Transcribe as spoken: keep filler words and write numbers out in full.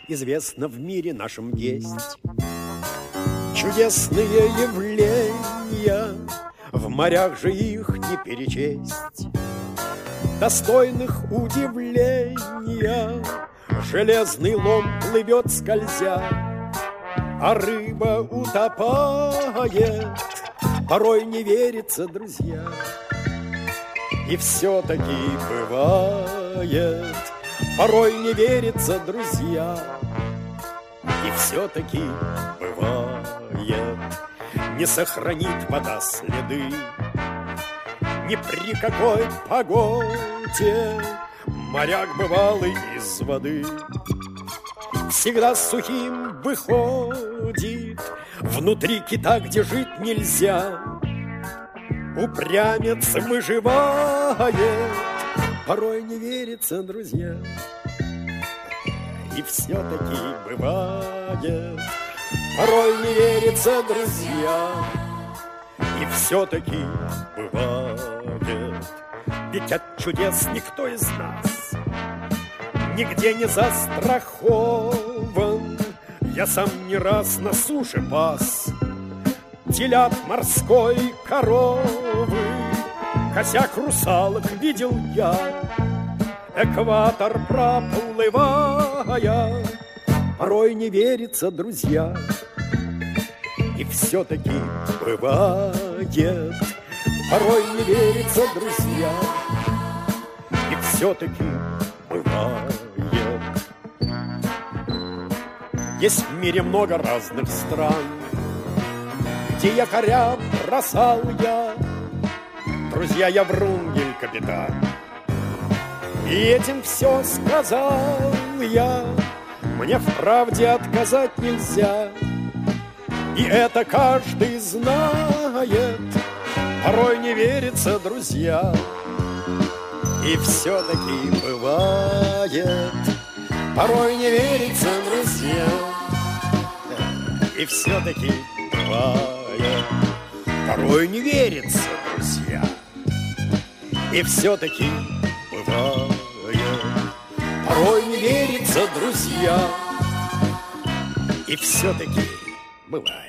известно в мире нашем есть. Чудесные явления, в морях же их не перечесть. Достойных удивления, железный лом плывет скользя, а рыба утопает, порой не верится, друзья. И все-таки бывает, порой не верится, друзья. И все-таки бывает, не сохранит вода следы ни при какой погоде. Моряк бывалый из воды всегда сухим выходит. Внутри кита, где жить нельзя, упрямец выживает. Порой не верится, друзья. И все-таки бывает, порой не верится, друзья. И все-таки бывает, ведь от чудес никто из нас нигде не застрахован. Я сам не раз на суше пас телят морской, коровы, косяк русалок видел я, экватор проплывая. Порой не верится, друзья. И все-таки бывает, порой не верится, друзья. И все-таки бывает. Есть в мире много разных стран, где якоря бросал я. Друзья, я Врунгель, капитан, и этим все сказал я. Мне в правде отказать нельзя, и это каждый знает. Порой не верится, друзья. И все-таки бывает, порой не верится, друзья. И все-таки бывает, порой не верится, друзья. И все-таки бывает, порой не верится, друзья. И все-таки бывает.